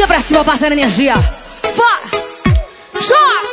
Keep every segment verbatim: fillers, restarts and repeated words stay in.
Joga pra cima, passando energia. Fora! Chora!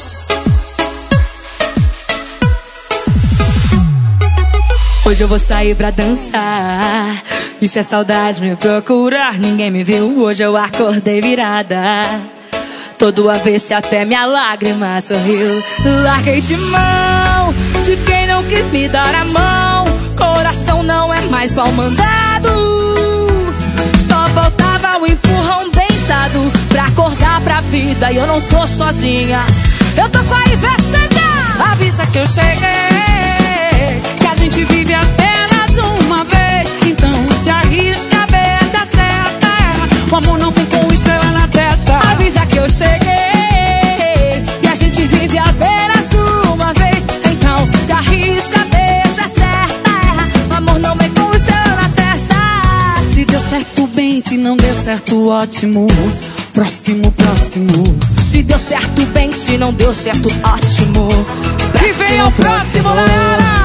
Hoje eu vou sair pra dançar. E se a saudade me procurar, ninguém me viu. Hoje eu acordei virada, todo avesso até minha lágrima sorriu. Larguei de mão de quem não quis me dar a mão. Coração não é mais pau mandado. Só faltava o empurrão bem dado pra acordar pra vida. E eu não tô sozinha, eu tô com a Ivete Sangalo. Avisa que eu cheguei, que a gente vive apenas uma vez. Então se arrisca, beija, acerta. O amor não vem com estrela na testa. Avisa que eu cheguei, e a gente vive apenas uma vez. Então se arrisca, beija, acerta. O amor não vem com estrela na testa. Se deu certo, bem, se não deu certo, ótimo. Próximo, próximo. Se deu certo, bem, se não deu certo, ótimo. E vem o próximo, galera.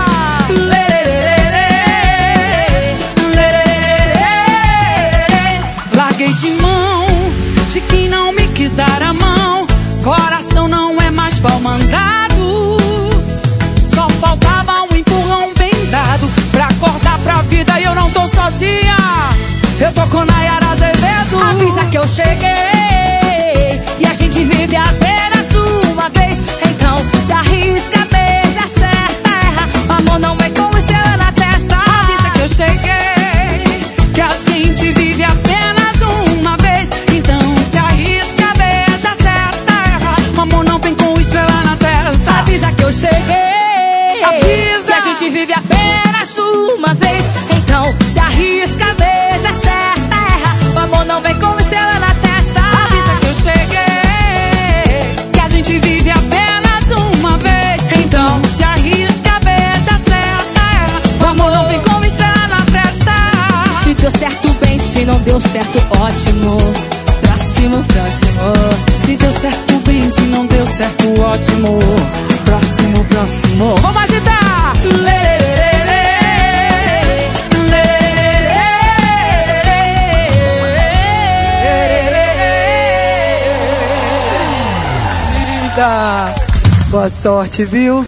Larguei de mão de quem não me quis dar a mão. Coração não é mais pau mandado. Só faltava um empurrão bem dado pra acordar pra vida. E eu não tô sozinha, eu tô com Nayara Azevedo. Avisa que eu cheguei, e a gente vive apenas uma vez. Então se arrisca, beija, acerta, erra. O amor não vem com estrela na testa. Avisa que eu cheguei, que a gente vive apenas uma vez. Então se arrisca, beija, acerta, erra. O amor não vem com estrela na testa. Avisa que eu cheguei, avisa, que a gente vive apenas uma vez. Então se arrisca, beija, acerta, erra. O amor não vem com estrela na testa. Avisa que eu cheguei, que a gente vive apenas uma vez. Então se arrisca, beija, acerta, erra. O amor não vem com estrela na testa. Se deu certo, bem, se não deu certo, ótimo. Próximo, próximo. Se deu certo, bem, se não deu certo, ótimo. Próximo, próximo. Vamos agitar! Boa sorte, viu?